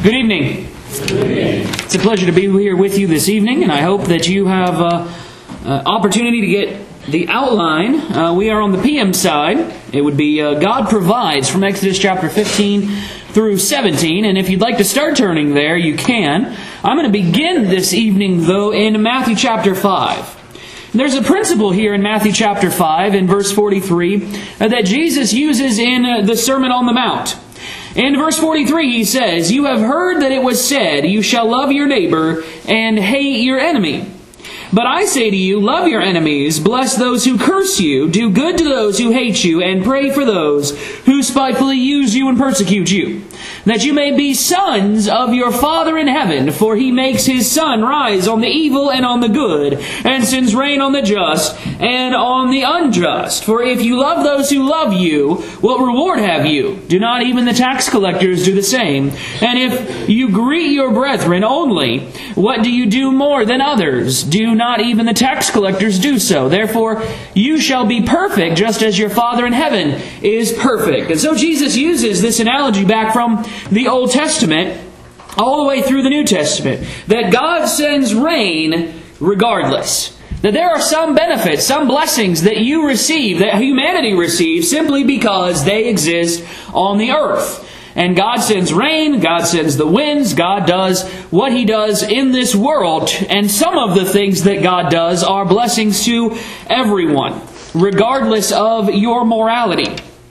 Good evening. It's a pleasure to be here with you this evening, and I hope that you have opportunity to get the outline. We are on the PM side. It would be God Provides from Exodus chapter 15 through 17, and if you'd like to start turning there, you can. I'm going to begin this evening, though, in Matthew chapter 5. There's a principle here in Matthew chapter 5 in verse 43 that Jesus uses in the Sermon on the Mount. In verse 43 he says, "You have heard that it was said, 'You shall love your neighbor and hate your enemy.' But I say to you, love your enemies, bless those who curse you, do good to those who hate you, and pray for those who spitefully use you and persecute you, that you may be sons of your Father in heaven, for He makes His sun rise on the evil and on the good, and sends rain on the just and on the unjust. For if you love those who love you, what reward have you? Do not even the tax collectors do the same? And if you greet your brethren only, what do you do more than others? Do not even the tax collectors do so? Therefore you shall be perfect, just as your Father in heaven is perfect." And so Jesus uses this analogy back from the Old Testament all the way through the New Testament, that God sends rain regardless. That there are some benefits, some blessings that you receive, that humanity receives, simply because they exist on the earth. And God sends rain, God sends the winds, God does what He does in this world. And some of the things that God does are blessings to everyone, regardless of your morality.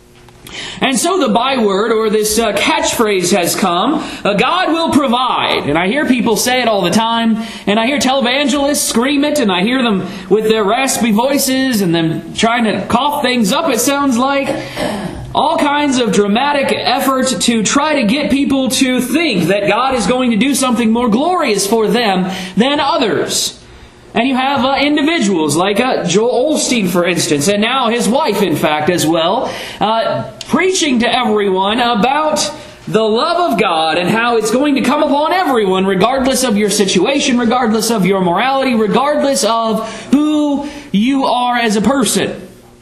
And so the byword, or this catchphrase has come, God will provide. And I hear people say it all the time, and I hear televangelists scream it, and I hear them with their raspy voices and them trying to cough things up. It sounds like all kinds of dramatic effort to try to get people to think that God is going to do something more glorious for them than others. And you have individuals like Joel Osteen, for instance, and now his wife, in fact, as well, preaching to everyone about the love of God and how it's going to come upon everyone, regardless of your situation, regardless of your morality, regardless of who you are as a person.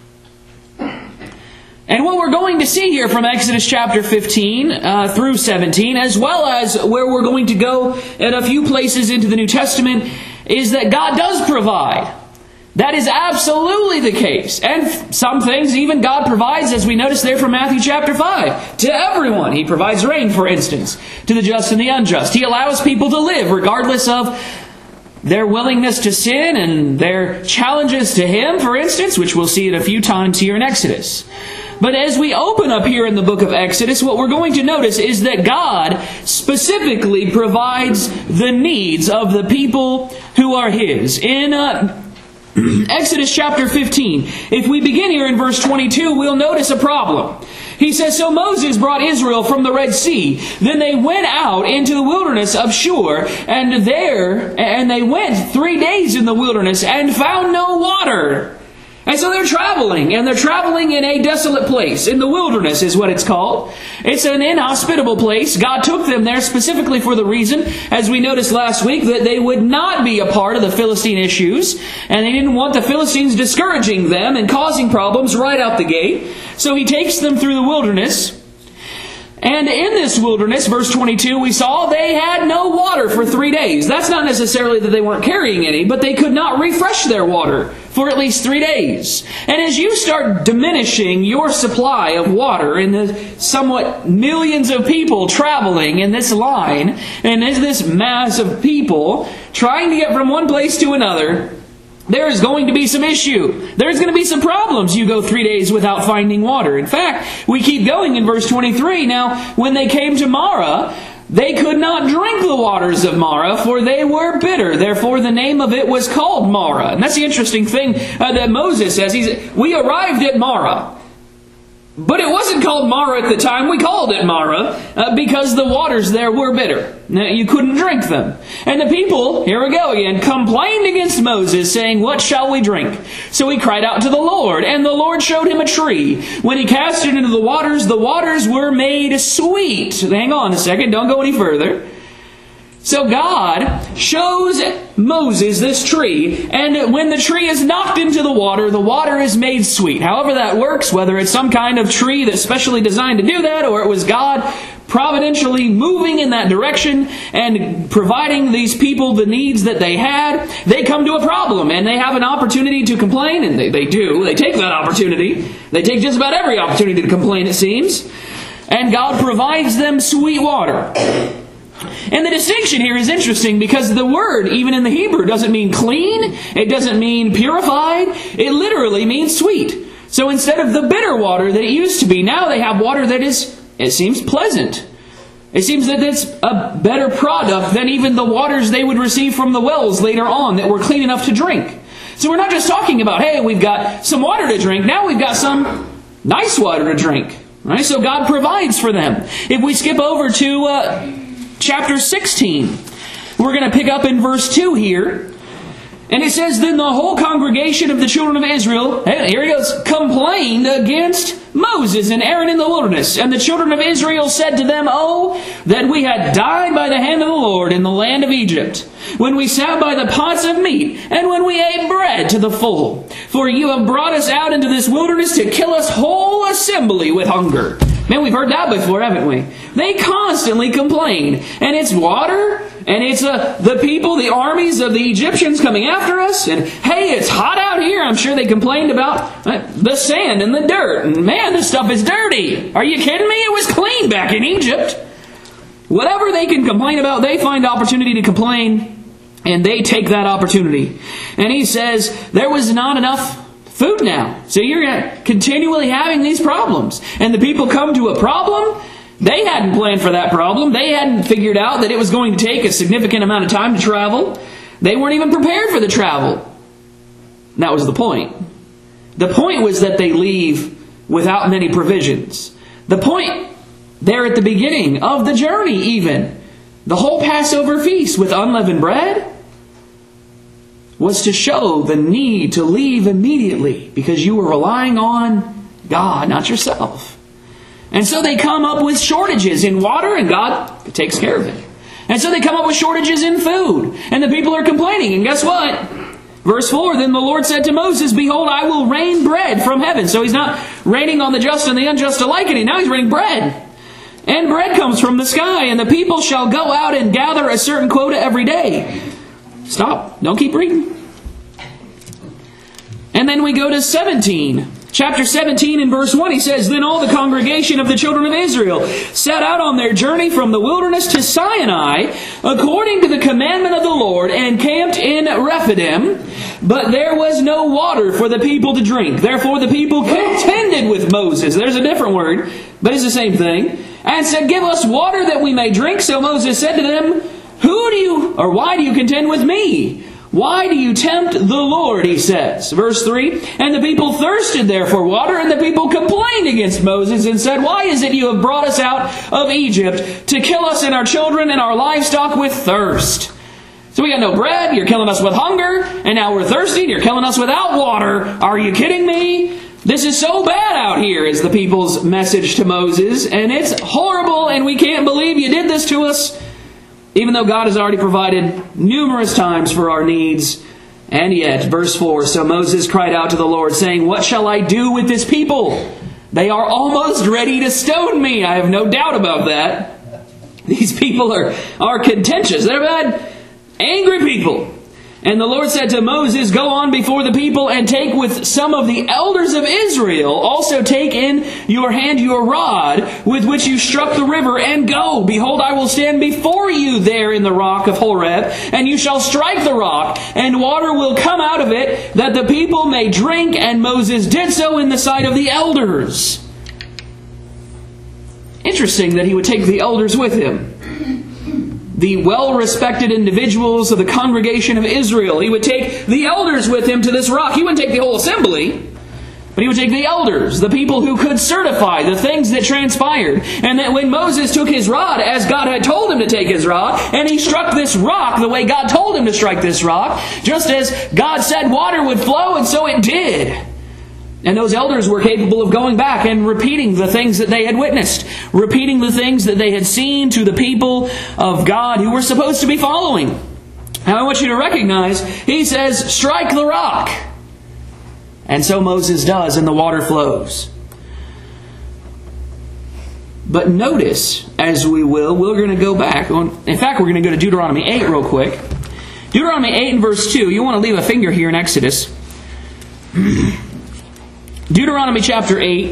And what we're going to see here from Exodus chapter 15 through 17, as well as where we're going to go in a few places into the New Testament, is that God does provide. That is absolutely the case. And some things even God provides, as we notice there from Matthew chapter 5, to everyone. He provides rain, for instance, to the just and the unjust. He allows people to live regardless of their willingness to sin and their challenges to Him, for instance, which we'll see it a few times here in Exodus. But as we open up here in the book of Exodus, what we're going to notice is that God specifically provides the needs of the people who are His. In Exodus chapter 15, if we begin here in verse 22, we'll notice a problem. He says, "So Moses brought Israel from the Red Sea. Then they went out into the wilderness of Shur, and they went 3 days in the wilderness and found no water." And so they're traveling in a desolate place. In the wilderness is what it's called. It's an inhospitable place. God took them there specifically for the reason, as we noticed last week, that they would not be a part of the Philistine issues. And they didn't want the Philistines discouraging them and causing problems right out the gate. So He takes them through the wilderness. And in this wilderness, verse 22, we saw they had no water for 3 days. That's not necessarily that they weren't carrying any, but they could not refresh their water for at least 3 days. And as you start diminishing your supply of water in the somewhat millions of people traveling in this line, and in this mass of people trying to get from one place to another, there is going to be some issue. There's going to be some problems. You go 3 days without finding water. In fact, we keep going in verse 23. Now, when they came to Marah, they could not drink the waters of Marah, for they were bitter. Therefore, the name of it was called Marah. And that's the interesting thing that Moses says. We arrived at Marah. But it wasn't called Marah at the time. We called it Marah because the waters there were bitter. You couldn't drink them. And the people, here we go again, complained against Moses, saying, "What shall we drink?" So he cried out to the Lord, and the Lord showed him a tree. When he cast it into the waters were made sweet. Hang on a second, don't go any further. So God shows Moses this tree, and when the tree is knocked into the water is made sweet. However that works, whether it's some kind of tree that's specially designed to do that, or it was God providentially moving in that direction and providing these people the needs that they had, they come to a problem and they have an opportunity to complain, and they do. They take that opportunity. They take just about every opportunity to complain, it seems. And God provides them sweet water. And the distinction here is interesting because the word, even in the Hebrew, doesn't mean clean. It doesn't mean purified. It literally means sweet. So instead of the bitter water that it used to be, now they have water that is, it seems, pleasant. It seems that it's a better product than even the waters they would receive from the wells later on that were clean enough to drink. So we're not just talking about, hey, we've got some water to drink. Now we've got some nice water to drink. Right? So God provides for them. If we skip over to chapter 16, we're going to pick up in verse 2 here. And it says, then the whole congregation of the children of Israel, here he goes, complained against Moses and Aaron in the wilderness. And the children of Israel said to them, oh, that we had died by the hand of the Lord in the land of Egypt, when we sat by the pots of meat, and when we ate bread to the full. For you have brought us out into this wilderness to kill us whole assembly with hunger. Man, we've heard that before, haven't we? They constantly complain. And it's water, and it's the people, the armies of the Egyptians coming after us. And hey, it's hot out here. I'm sure they complained about the sand and the dirt. And man, this stuff is dirty. Are you kidding me? It was clean back in Egypt. Whatever they can complain about, they find opportunity to complain. And they take that opportunity. And he says, there was not enough food now. So you're continually having these problems. And the people come to a problem. They hadn't planned for that problem. They hadn't figured out that it was going to take a significant amount of time to travel. They weren't even prepared for the travel. And that was the point. The point was that they leave without many provisions. The point there at the beginning of the journey even, the whole Passover feast with unleavened bread, was to show the need to leave immediately because you were relying on God, not yourself. And so they come up with shortages in water, and God takes care of it. And so they come up with shortages in food, and the people are complaining. And guess what? Verse 4, then the Lord said to Moses, behold, I will rain bread from heaven. So he's not raining on the just and the unjust alike, and now he's raining bread. And bread comes from the sky, and the people shall go out and gather a certain quota every day. Stop. Don't keep reading. And then we go to 17. Chapter 17 in verse 1, he says, then all the congregation of the children of Israel set out on their journey from the wilderness to Sinai, according to the commandment of the Lord, and camped in Rephidim. But there was no water for the people to drink. Therefore the people contended with Moses. There's a different word, but it's the same thing. And said, give us water that we may drink. So Moses said to them, why do you contend with me? Why do you tempt the Lord, he says. Verse 3, and the people thirsted there for water, and the people complained against Moses and said, why is it you have brought us out of Egypt to kill us and our children and our livestock with thirst? So we got no bread, you're killing us with hunger, and now we're thirsty, and you're killing us without water. Are you kidding me? This is so bad out here, is the people's message to Moses, and it's horrible, and we can't believe you did this to us. Even though God has already provided numerous times for our needs. And yet, verse 4, so Moses cried out to the Lord, saying, what shall I do with this people? They are almost ready to stone me. I have no doubt about that. These people are contentious. They're bad, angry people. And the Lord said to Moses, go on before the people and take with some of the elders of Israel. Also take in your hand your rod with which you struck the river, and go. Behold, I will stand before you there in the rock of Horeb, and you shall strike the rock, and water will come out of it, that the people may drink. And Moses did so in the sight of the elders. Interesting that he would take the elders with him. The well-respected individuals of the congregation of Israel. He would take the elders with him to this rock. He wouldn't take the whole assembly, but he would take the elders, the people who could certify the things that transpired. And that when Moses took his rod, as God had told him to take his rod, and he struck this rock the way God told him to strike this rock, just as God said water would flow, and so it did. And those elders were capable of going back and repeating the things that they had witnessed, repeating the things that they had seen to the people of God who were supposed to be following. Now I want you to recognize, he says, strike the rock. And so Moses does, and the water flows. But notice, as we will, we're going to go back. In fact, we're going to go to Deuteronomy 8 real quick. Deuteronomy 8 and verse 2. You want to leave a finger here in Exodus. Deuteronomy chapter 8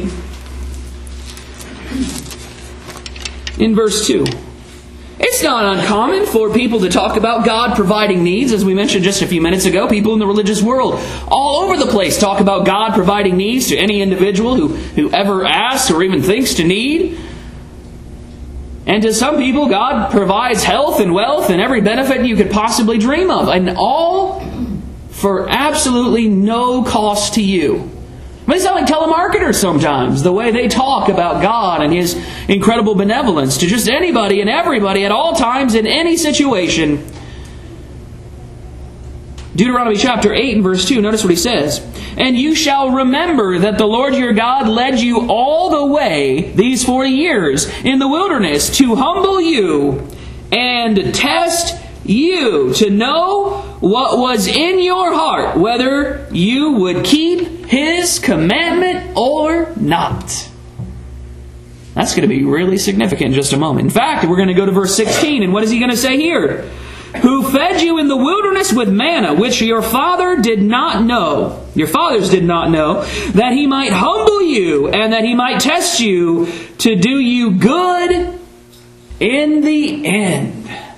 in verse 2. It's not uncommon for people to talk about God providing needs, as we mentioned just a few minutes ago. People in the religious world all over the place talk about God providing needs to any individual who ever asks or even thinks to need. And to some people, God provides health and wealth and every benefit you could possibly dream of, and all for absolutely no cost to you. They sound like telemarketers sometimes, the way they talk about God and His incredible benevolence to just anybody and everybody at all times in any situation. Deuteronomy chapter 8 and verse 2, notice what he says. And you shall remember that the Lord your God led you all the way these 40 years in the wilderness to humble you and test you to know what was in your heart, whether you would keep His commandment or not. That's going to be really significant in just a moment. In fact, we're going to go to verse 16, and what is he going to say here? Who fed you in the wilderness with manna, which your fathers did not know, that He might humble you, and that He might test you to do you good in the end.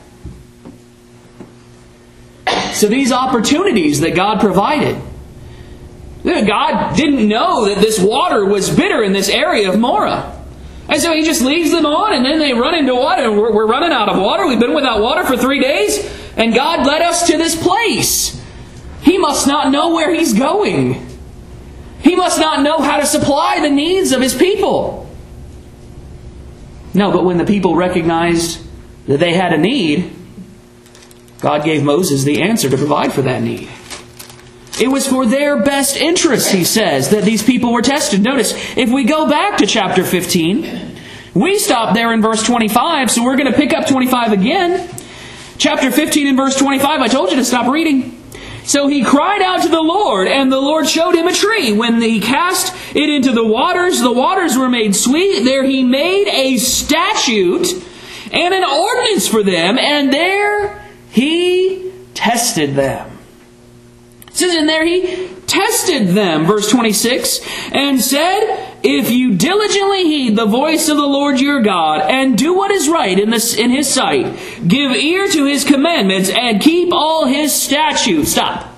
So these opportunities that God provided. God didn't know that this water was bitter in this area of Morah. And so He just leads them on, and then they run into water. And we're running out of water. We've been without water for 3 days. And God led us to this place. He must not know where He's going. He must not know how to supply the needs of His people. No, but when the people recognized that they had a need, God gave Moses the answer to provide for that need. It was for their best interest, he says, that these people were tested. Notice, if we go back to chapter 15, we stopped there in verse 25, so we're going to pick up 25 again. Chapter 15 and verse 25, I told you to stop reading. So he cried out to the Lord, and the Lord showed him a tree. When he cast it into the waters were made sweet. There he made a statute and an ordinance for them, and there He tested them. It says in there, He tested them, verse 26, and said, if you diligently heed the voice of the Lord your God, and do what is right in His sight, give ear to His commandments, and keep all His statutes. Stop.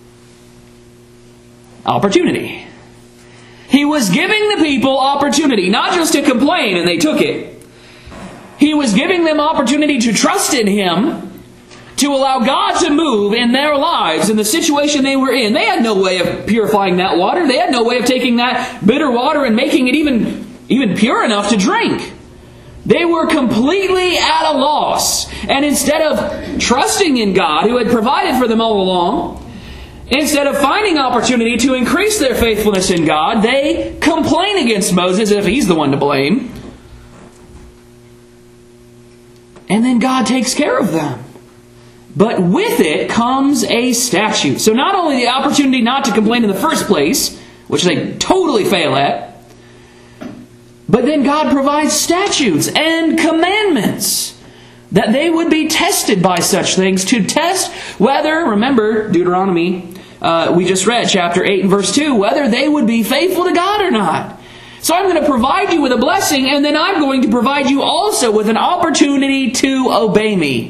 Opportunity. He was giving the people opportunity, not just to complain, and they took it. He was giving them opportunity to trust in Him, to allow God to move in their lives, in the situation they were in. They had no way of purifying that water. They had no way of taking that bitter water and making it even pure enough to drink. They were completely at a loss. And instead of trusting in God, who had provided for them all along, instead of finding opportunity to increase their faithfulness in God, they complain against Moses as if he's the one to blame. And then God takes care of them. But with it comes a statute. So not only the opportunity not to complain in the first place, which they totally fail at, but then God provides statutes and commandments that they would be tested by such things to test whether, remember Deuteronomy, we just read chapter 8 and verse 2, whether they would be faithful to God or not. So I'm going to provide you with a blessing, and then I'm going to provide you also with an opportunity to obey me.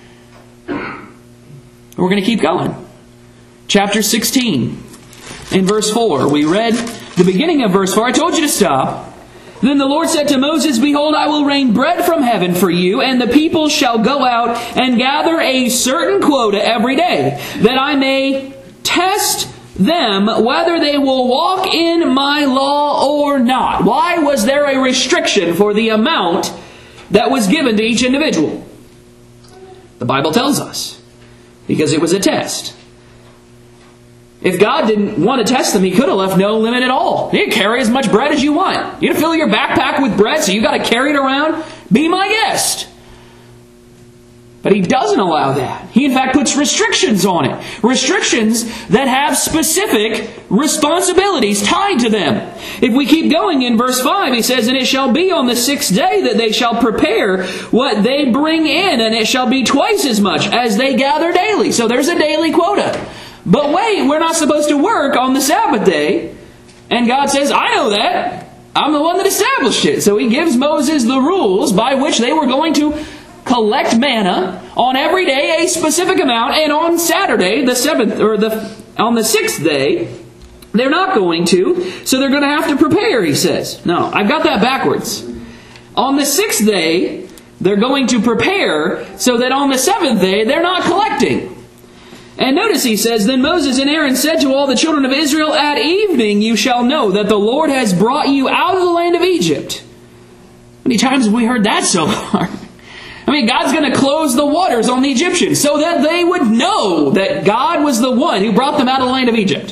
We're going to keep going. Chapter 16, in verse 4. We read the beginning of verse 4. I told you to stop. Then the Lord said to Moses, behold, I will rain bread from heaven for you, and the people shall go out and gather a certain quota every day, that I may test them whether they will walk in my law or not. Why was there a restriction for the amount that was given to each individual? The Bible tells us. Because it was a test. If God didn't want to test them, He could have left no limit at all. You can carry as much bread as you want. You can fill your backpack with bread, so you got to carry it around. Be my guest. But He doesn't allow that. He in fact puts restrictions on it. Restrictions that have specific responsibilities tied to them. If we keep going in verse 5, He says, "And it shall be on the 6th day that they shall prepare what they bring in, and it shall be twice as much as they gather daily." So there's a daily quota. But wait, we're not supposed to work on the Sabbath day. And God says, "I know that. I'm the one that established it." So He gives Moses the rules by which they were going to collect manna on every day, a specific amount, and on Saturday, the 7th, or on the 6th day, they're not going to, so they're going to have to prepare, He says. No, I've got that backwards. On the 6th day, they're going to prepare, so that on the 7th day, they're not collecting. And notice He says, "Then Moses and Aaron said to all the children of Israel, At evening you shall know that the Lord has brought you out of the land of Egypt." How many times have we heard that so far? I mean, God's going to close the waters on the Egyptians so that they would know that God was the one who brought them out of the land of Egypt.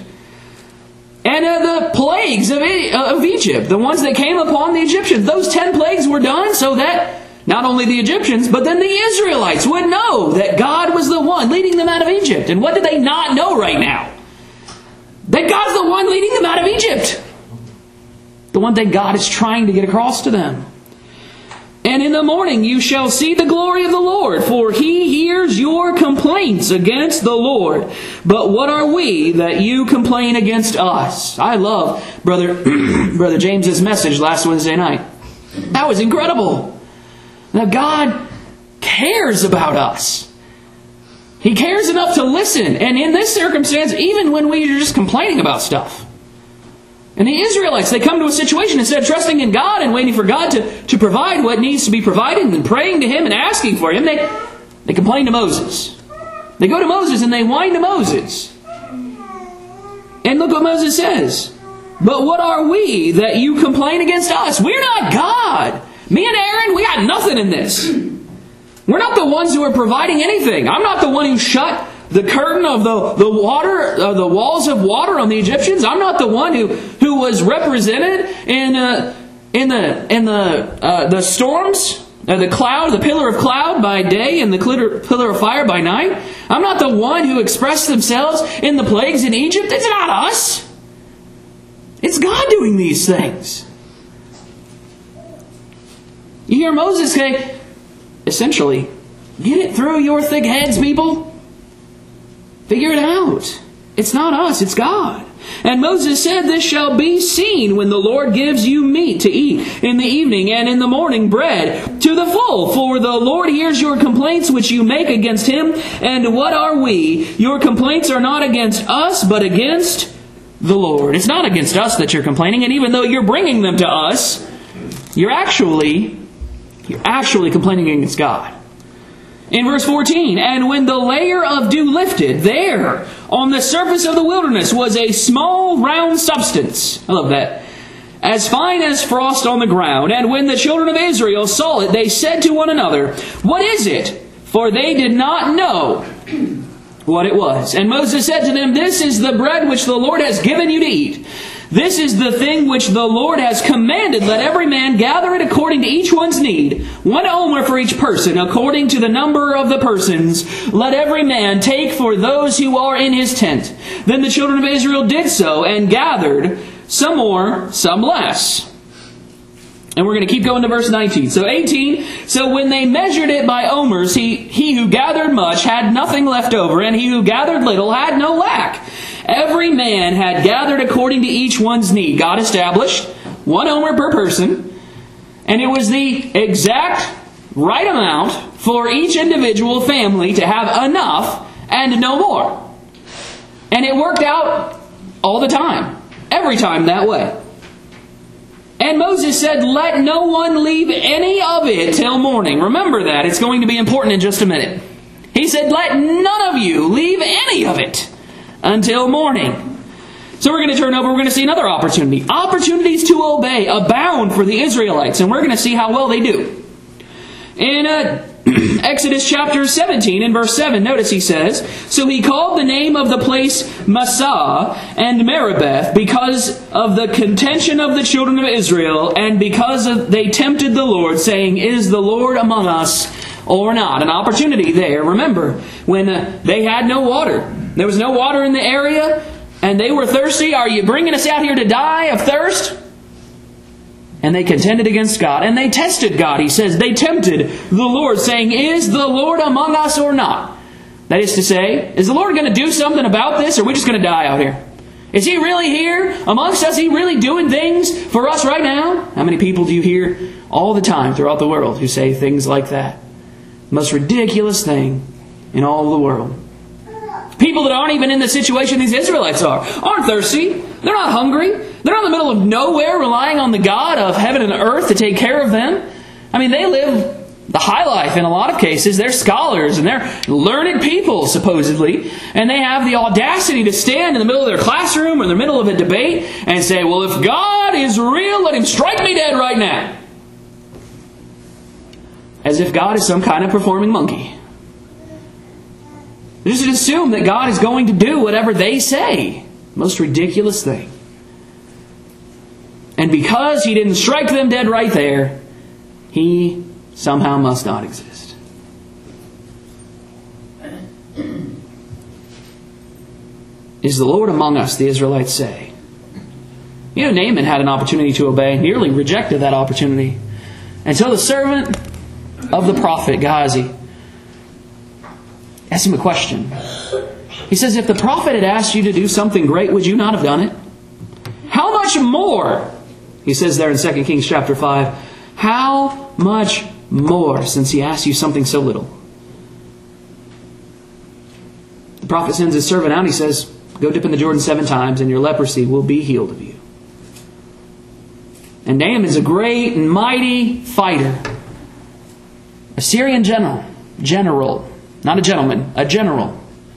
And the plagues of Egypt, the ones that came upon the Egyptians, those 10 plagues were done so that not only the Egyptians, but then the Israelites would know that God was the one leading them out of Egypt. And what do they not know right now? That God's the one leading them out of Egypt. The one thing God is trying to get across to them. "And in the morning you shall see the glory of the Lord, for He hears your complaints against the Lord. But what are we that you complain against us?" I love Brother James's message last Wednesday night. That was incredible. Now God cares about us. He cares enough to listen. And in this circumstance, even when we are just complaining about stuff. And the Israelites, they come to a situation, instead of trusting in God and waiting for God to provide what needs to be provided and praying to Him and asking for Him, they complain to Moses. They go to Moses and they whine to Moses. And look what Moses says. "But what are we that you complain against us? We're not God. Me and Aaron, we got nothing in this. We're not the ones who are providing anything. I'm not the one who shut the curtain of the water, the walls of water on the Egyptians. I'm not the one who was represented in the storms, the cloud, the pillar of cloud by day and the pillar of fire by night. I'm not the one who expressed themselves in the plagues in Egypt. It's not us. It's God doing these things." You hear Moses say, essentially, get it through your thick heads, people. Figure it out. It's not us, it's God. "And Moses said, This shall be seen when the Lord gives you meat to eat in the evening, and in the morning bread to the full. For the Lord hears your complaints which you make against Him. And what are we? Your complaints are not against us, but against the Lord." It's not against us that you're complaining, and even though you're bringing them to us, you're actually complaining against God. In verse 14, "And when the layer of dew lifted, there on the surface of the wilderness was a small round substance." I love that. "As fine as frost on the ground. And when the children of Israel saw it, they said to one another, What is it? For they did not know what it was. And Moses said to them, This is the bread which the Lord has given you to eat. This is the thing which the Lord has commanded. Let every man gather it according to each one's need. 1 omer for each person, according to the number of the persons. Let every man take for those who are in his tent." Then the children of Israel did so, and gathered, some more, some less. And we're going to keep going to verse 19. So 18, "So when they measured it by omers, he who gathered much had nothing left over, and he who gathered little had no lack. Every man had gathered according to each one's need." God established 1 omer per person, and it was the exact right amount for each individual family to have enough and no more. And it worked out all the time, every time that way. "And Moses said, Let no one leave any of it till morning." Remember that. It's going to be important in just a minute. He said, "Let none of you leave any of it until morning." So we're going to turn over. We're going to see another opportunity. Opportunities to obey abound for the Israelites. And we're going to see how well they do. In Exodus chapter 17 and verse 7, notice he says, "So he called the name of the place Massah and Meribeth because of the contention of the children of Israel, and because they tempted the Lord, saying, Is the Lord among us or not? An opportunity there. Remember, when they had no water. There was no water in the area, and they were thirsty. Are you bringing us out here to die of thirst? And they contended against God, and they tested God. He says they tempted the Lord, saying, is the Lord among us or not? That is to say, is the Lord going to do something about this, or are we just going to die out here? Is He really here amongst us? Is He really doing things for us right now? How many people do you hear all the time throughout the world who say things like that? The most ridiculous thing in all the world. People that aren't even in the situation these Israelites aren't thirsty. They're not hungry. They're not in the middle of nowhere relying on the God of heaven and earth to take care of them. I mean, they live the high life in a lot of cases. They're scholars and they're learned people, supposedly. And they have the audacity to stand in the middle of their classroom or in the middle of a debate and say, well, if God is real, let Him strike me dead right now. As if God is some kind of performing monkey. They just assume that God is going to do whatever they say. Most ridiculous thing. And because He didn't strike them dead right there, He somehow must not exist. Is the Lord among us, the Israelites say. You know, Naaman had an opportunity to obey, nearly rejected that opportunity. Until the servant of the prophet Gehazi asked him a question. He says, if the prophet had asked you to do something great, would you not have done it? How much more? He says there in 2 Kings chapter 5, how much more since he asked you something so little? The prophet sends his servant out and he says, go dip in the Jordan 7 times and your leprosy will be healed of you. And Naaman is a great and mighty fighter. A Syrian general, not a gentleman, a general.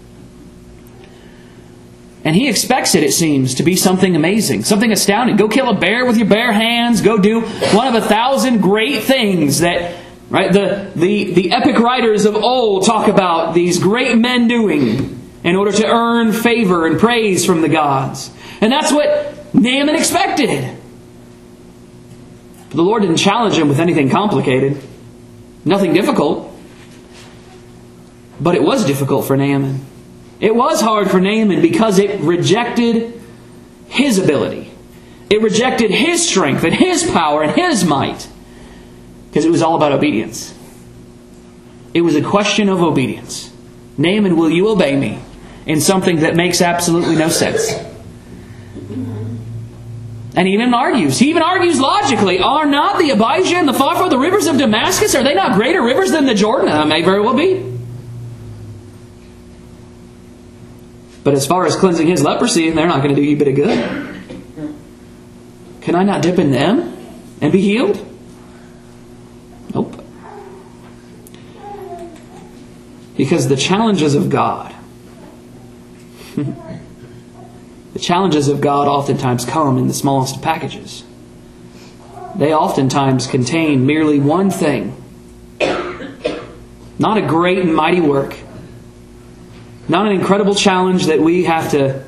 And he expects it seems, to be something amazing, something astounding. Go kill a bear with your bare hands. Go do one of 1,000 great things that, right, the epic writers of old talk about these great men doing in order to earn favor and praise from the gods. And that's what Naaman expected. But the Lord didn't challenge him with anything complicated. Nothing difficult. But it was difficult for Naaman. It was hard for Naaman because it rejected his ability. It rejected his strength and his power and his might. Because it was all about obedience. It was a question of obedience. Naaman, will you obey me in something that makes absolutely no sense? And he even argues logically, are not the Abijah and the Pharpar, the rivers of Damascus, are they not greater rivers than the Jordan? That may very well be. But as far as cleansing his leprosy, they're not going to do you a bit of good. Can I not dip in them and be healed? Nope. Because the challenges of God, the challenges of God oftentimes come in the smallest of packages. They oftentimes contain merely one thing. Not a great and mighty work. Not an incredible challenge that we have to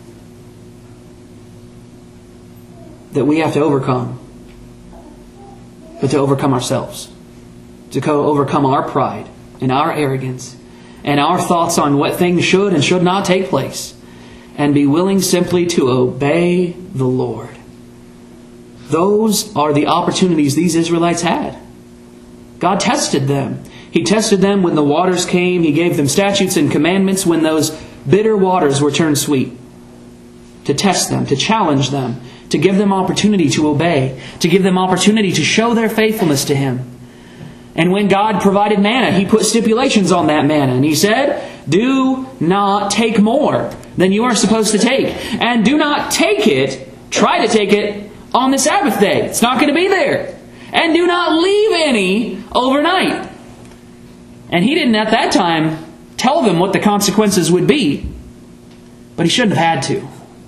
overcome. But to overcome ourselves. To overcome our pride and our arrogance and our thoughts on what things should and should not take place. And be willing simply to obey the Lord. Those are the opportunities these Israelites had. God tested them. He tested them when the waters came. He gave them statutes and commandments when those bitter waters were turned sweet. To test them, to challenge them, to give them opportunity to obey, to give them opportunity to show their faithfulness to Him. And when God provided manna, He put stipulations on that manna. And He said, do not take more than you are supposed to take. And do not try to take it on the Sabbath day. It's not going to be there. And do not leave any overnight. And He didn't at that time tell them what the consequences would be. But He shouldn't have had to.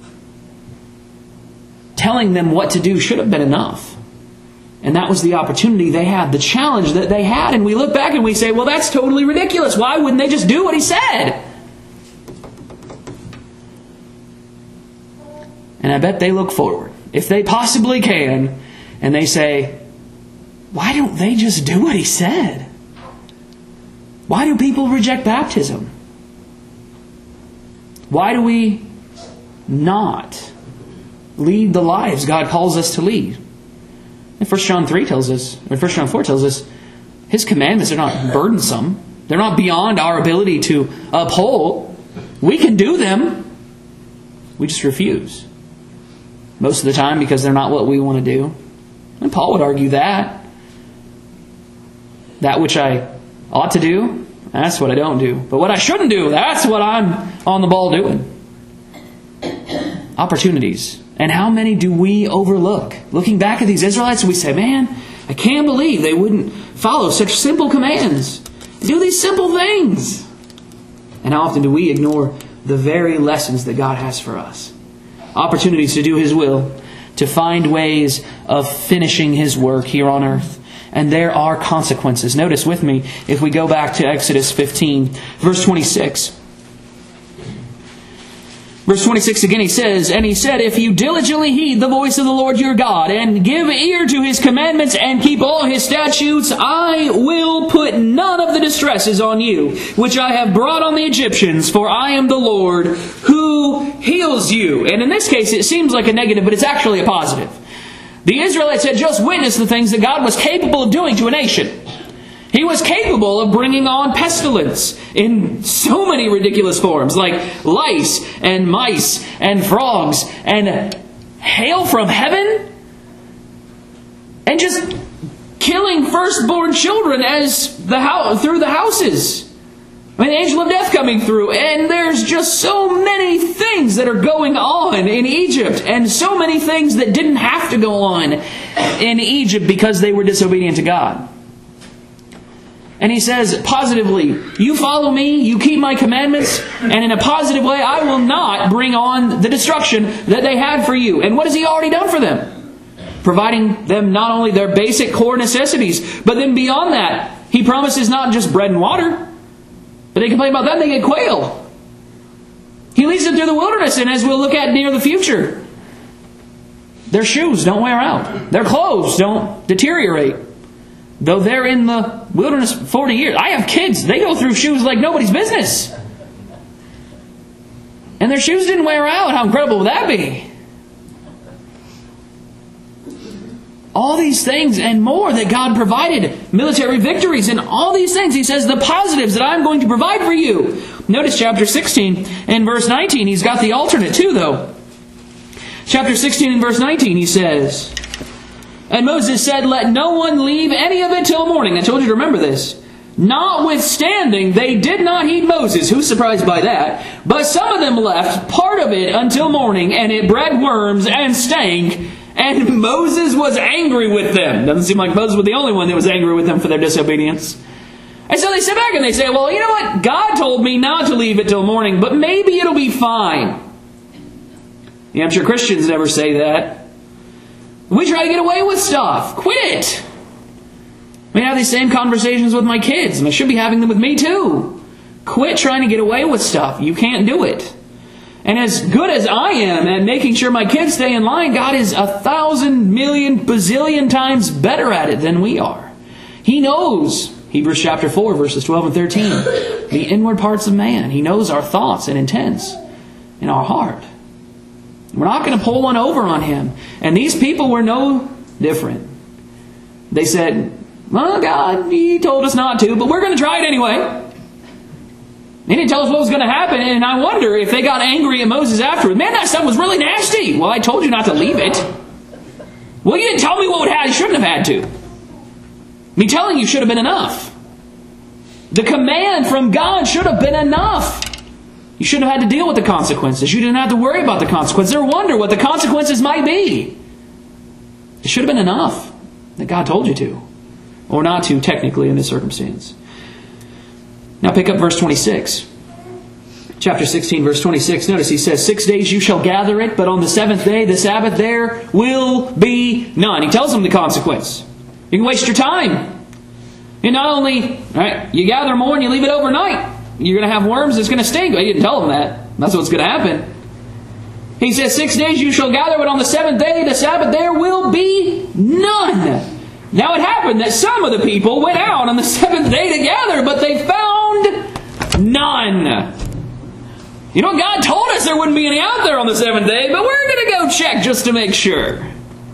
Telling them what to do should have been enough. And that was the opportunity they had, the challenge that they had. And we look back and we say, well, that's totally ridiculous. Why wouldn't they just do what He said? And I bet they look forward, if they possibly can, and they say, why don't they just do what He said? Why do people reject baptism? Why do we not lead the lives God calls us to lead? And 1 John 3 tells us, or 1 John 4 tells us, His commandments are not burdensome. They're not beyond our ability to uphold. We can do them. We just refuse. Most of the time because they're not what we want to do. And Paul would argue that. That which I ought to do, that's what I don't do. But what I shouldn't do, that's what I'm on the ball doing. Opportunities. And how many do we overlook? Looking back at these Israelites, we say, man, I can't believe they wouldn't follow such simple commands. Do these simple things. And how often do we ignore the very lessons that God has for us? Opportunities to do His will, to find ways of finishing His work here on earth. And there are consequences. Notice with me, if we go back to Exodus 15, verse 26. Verse 26 again, he says, and he said, if you diligently heed the voice of the Lord your God, and give ear to His commandments, and keep all His statutes, I will put none of the distresses on you, which I have brought on the Egyptians, for I am the Lord who heals you. And in this case, it seems like a negative, but it's actually a positive. The Israelites had just witnessed the things that God was capable of doing to a nation. He was capable of bringing on pestilence in so many ridiculous forms, like lice and mice and frogs and hail from heaven, and just killing firstborn children through the houses. I mean, the angel of death coming through, and there's just so many things that are going on in Egypt, and so many things that didn't have to go on in Egypt because they were disobedient to God. And he says positively, you follow me, you keep my commandments, and in a positive way, I will not bring on the destruction that they had for you. And what has He already done for them? Providing them not only their basic core necessities, but then beyond that, He promises not just bread and water, but they complain about that, they get quail. He leads them through the wilderness, and as we'll look at near the future, their shoes don't wear out. Their clothes don't deteriorate. Though they're in the wilderness for 40 years. I have kids. They go through shoes like nobody's business. And their shoes didn't wear out. How incredible would that be? All these things and more that God provided. Military victories and all these things. He says the positives that I'm going to provide for you. Notice chapter 16 and verse 19. He's got the alternate too, though. Chapter 16 and verse 19, he says, and Moses said, let no one leave any of it till morning. I told you to remember this. Notwithstanding, they did not heed Moses. Who's surprised by that? But some of them left part of it until morning, and it bred worms and stank. And Moses was angry with them. Doesn't seem like Moses was the only one that was angry with them for their disobedience. And so they sit back and they say, well, you know what? God told me not to leave it till morning, but maybe it'll be fine. Yeah, I'm sure Christians never say that. We try to get away with stuff. Quit it. I have these same conversations with my kids, and I should be having them with me too. Quit trying to get away with stuff. You can't do it. And as good as I am at making sure my kids stay in line, God is 1,000 million bazillion times better at it than we are. He knows, Hebrews chapter 4, verses 12 and 13, the inward parts of man. He knows our thoughts and intents in our heart. We're not going to pull one over on Him. And these people were no different. They said, well, God, He told us not to, but we're going to try it anyway. He didn't tell us what was going to happen, and I wonder if they got angry at Moses afterwards. Man, that stuff was really nasty. Well, I told you not to leave it. Well, you didn't tell me what would happen. You shouldn't have had to. Me telling you should have been enough. The command from God should have been enough. You shouldn't have had to deal with the consequences. You didn't have to worry about the consequences or wonder what the consequences might be. It should have been enough that God told you to. Or not to, technically, in this circumstance. Now pick up verse 26. Chapter 16, verse 26. Notice he says, 6 days you shall gather it, but on the seventh day, the Sabbath, there will be none. He tells them the consequence. You can waste your time. And not only, right, you gather more and you leave it overnight. You're going to have worms, it's going to stink. He didn't tell them that. That's what's going to happen. He says, 6 days you shall gather, but on the seventh day, the Sabbath, there will be none. Now it happened that some of the people went out on the seventh day to gather, but they found on! You know, God told us there wouldn't be any out there on the seventh day, but we're going to go check just to make sure.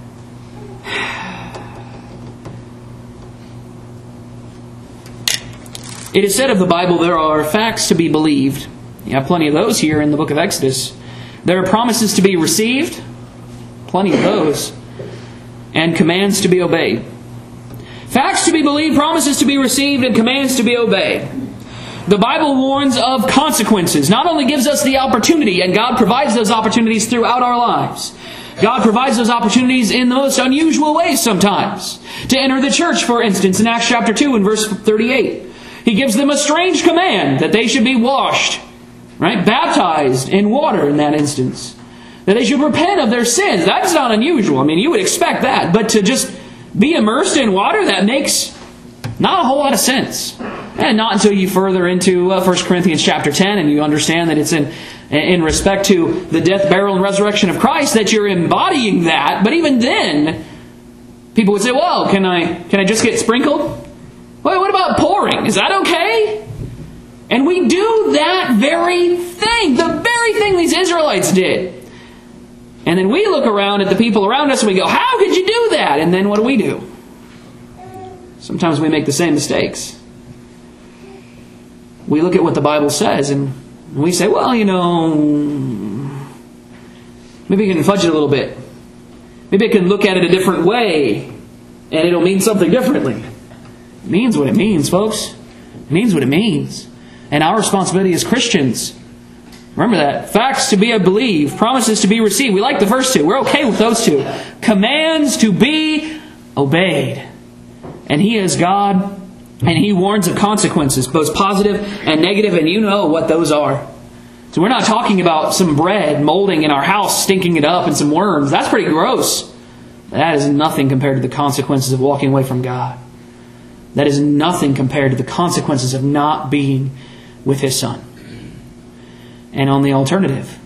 It is said of the Bible there are facts to be believed. You have plenty of those here in the book of Exodus. There are promises to be received, plenty of those, and commands to be obeyed. Facts to be believed, promises to be received, and commands to be obeyed. The Bible warns of consequences. Not only gives us the opportunity, and God provides those opportunities throughout our lives. God provides those opportunities in the most unusual ways sometimes. To enter the church, for instance, in Acts chapter 2 and verse 38. He gives them a strange command that they should be washed, right? Baptized in water in that instance. That they should repent of their sins. That's not unusual. I mean, you would expect that. But to just be immersed in water, that makes not a whole lot of sense. And not until you further into 1 Corinthians chapter 10 and you understand that it's in respect to the death, burial, and resurrection of Christ that you're embodying that. But even then, people would say, well, can I just get sprinkled? Well, what about pouring? Is that okay? And we do that very thing. The very thing these Israelites did. And then we look around at the people around us and we go, how could you do that? And then what do? Sometimes we make the same mistakes. We look at what the Bible says and we say, well, maybe I can fudge it a little bit. Maybe I can look at it a different way and it'll mean something differently. It means what it means, folks. It means what it means. And our responsibility as Christians, remember that. Facts to be believed, promises to be received. We like the first two. We're okay with those two. Commands to be obeyed. And He is God, and He warns of consequences, both positive and negative, and you know what those are. So we're not talking about some bread molding in our house, stinking it up, and some worms. That's pretty gross. That is nothing compared to the consequences of walking away from God. That is nothing compared to the consequences of not being with His Son. And on the alternative,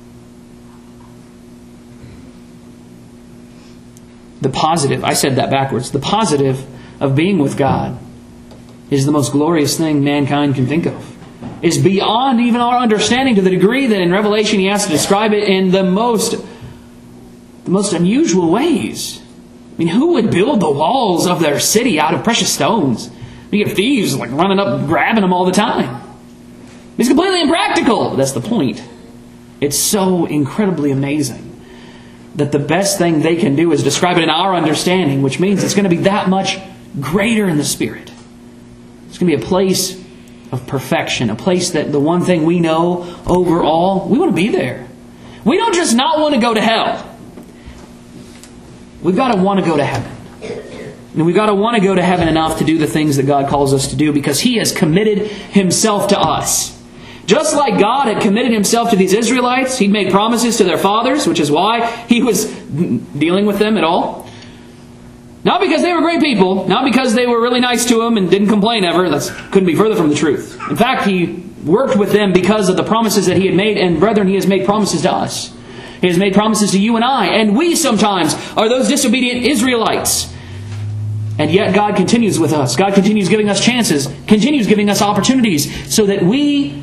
the positive, I said that backwards, the positive of being with God is the most glorious thing mankind can think of. Is beyond even our understanding to the degree that in Revelation He has to describe it in the most unusual ways. I mean, who would build the walls of their city out of precious stones? You get thieves like running up, grabbing them all the time. It's completely impractical. But that's the point. It's so incredibly amazing that the best thing they can do is describe it in our understanding, which means it's going to be that much greater in the Spirit. It's going to be a place of perfection, a place that the one thing we know overall, we want to be there. We don't just not want to go to hell. We've got to want to go to heaven. And we've got to want to go to heaven enough to do the things that God calls us to do because He has committed Himself to us. Just like God had committed Himself to these Israelites, He'd made promises to their fathers, which is why He was dealing with them at all. Not because they were great people, not because they were really nice to Him and didn't complain ever. That couldn't be further from the truth. In fact, He worked with them because of the promises that He had made. And brethren, He has made promises to us. He has made promises to you and I. And we sometimes are those disobedient Israelites. And yet God continues with us. God continues giving us chances, continues giving us opportunities so that we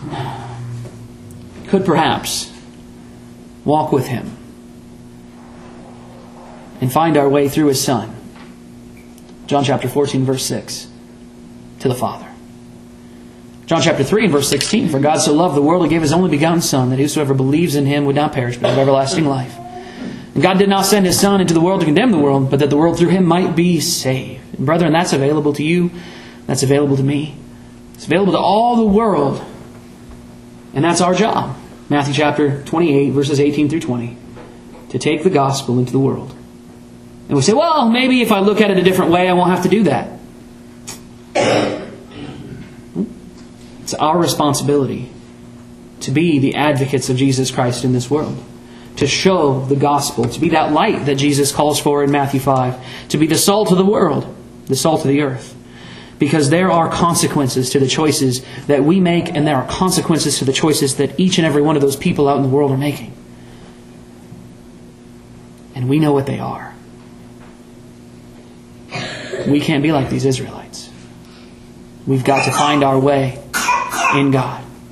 could perhaps walk with Him and find our way through His Son. John chapter 14, verse 6, to the Father. John chapter 3 and verse 16, for God so loved the world, He gave His only begotten Son, that whosoever believes in Him would not perish, but have everlasting life. And God did not send His Son into the world to condemn the world, but that the world through Him might be saved. And brethren, that's available to you. That's available to me. It's available to all the world. And that's our job. Matthew chapter 28, verses 18 through 20. To take the gospel into the world. And we say, well, maybe if I look at it a different way, I won't have to do that. It's our responsibility to be the advocates of Jesus Christ in this world. To show the gospel. To be that light that Jesus calls for in Matthew 5. To be the salt of the world. The salt of the earth. Because there are consequences to the choices that we make, and there are consequences to the choices that each and every one of those people out in the world are making. And we know what they are. We can't be like these Israelites. We've got to find our way in God.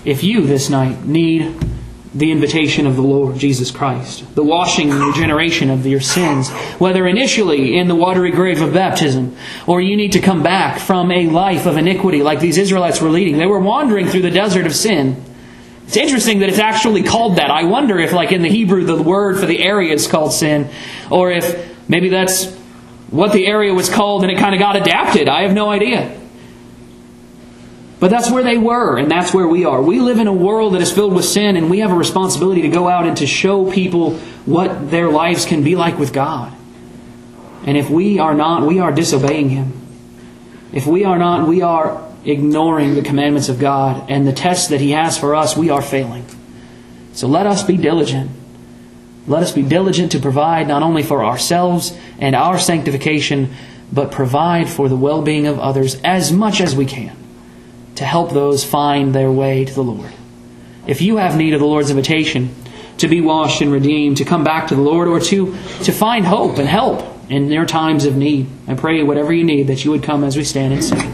if you this night need the invitation of the Lord Jesus Christ, the washing and regeneration of your sins, whether initially in the watery grave of baptism, or you need to come back from a life of iniquity like these Israelites were leading. They were wandering through the desert of sin. It's interesting that it's actually called that. I wonder if, like in the Hebrew, the word for the area is called sin, or if maybe that's what the area was called and it kind of got adapted. I have no idea. But that's where they were, and that's where we are. We live in a world that is filled with sin, and we have a responsibility to go out and to show people what their lives can be like with God. And if we are not, we are disobeying Him. If we are not, we are ignoring the commandments of God, and the test that He has for us, we are failing. So let us be diligent. Let us be diligent to provide not only for ourselves and our sanctification, but provide for the well-being of others as much as we can, to help those find their way to the Lord. If you have need of the Lord's invitation to be washed and redeemed, to come back to the Lord, or to find hope and help in your times of need, I pray whatever you need that you would come as we stand and sing.